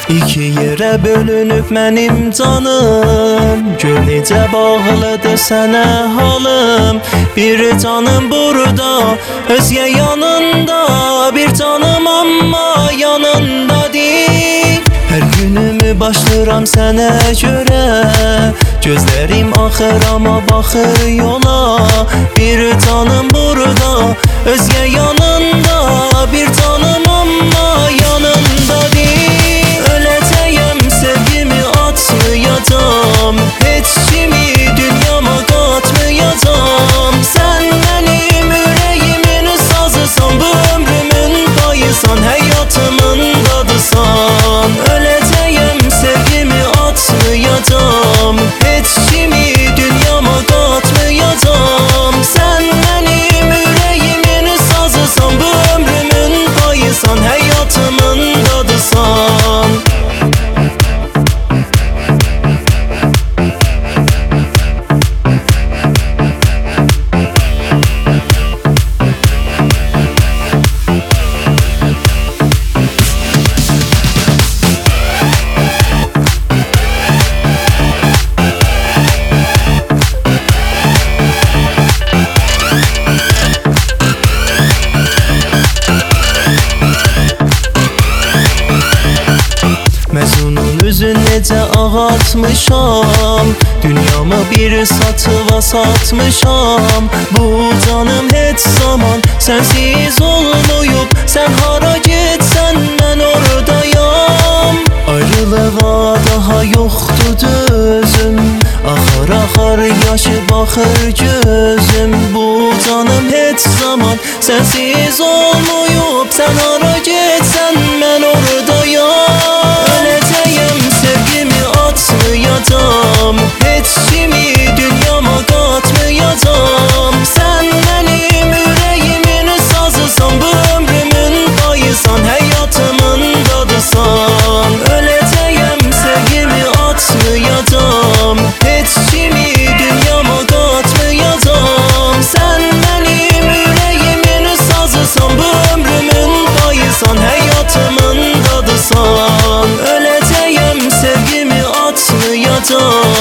İki yerə bölünüb mənim canım, gör necə bağlıdır sənə halım. Bir canım burada, özgə yanında, bir canım amma yanında deyil. Hər günümü başlayıram sənə görə, gözlərim axır amma baxır yola. Bir canım burada, özgə yanında, bir canım amma yanında deyil. Öləcəyəm, sevgimi atmayacağım, heç kimi dünyama qatmayacağım. Sən mənim ürəyimin sazısan, bu ömrümün payısan, həyatımın dadısan. Öləcəyəm, sevgimi atmayacağım, heç kimi dünyama qatmayacağım. Sən mənim ürəyimin sazısan, bu ömrümün payısan, həyatımın dadısan. Məzunun üzün necə ağartmışam, dünyamı bir satıva satmışam. Bu canım heç zaman sənsiz olmayıb, sən hara getsən mən oradayam. Ayrılığa daha yoxdur dözüm, axar axar yaşı baxır gözüm. Bu canım heç zaman sənsiz olmayıb, sən hara getsən mən oradayam. Öləcəyəm, sevgimi atmayacağım, heç kimi dünyama qatmayacağım. Sən mənim ürəyimin sazısan, bu ömrümün payısan, həyatımın dadısan. Öləcəyəm, sevgimi atmayacağım, heç kimi dünyama qatmayacağım. Sən mənim ürəyimin sazısan, bu ömrümün payısan, həyatımın dadısan. Öləcəyəm, sevgimi atmayacağım.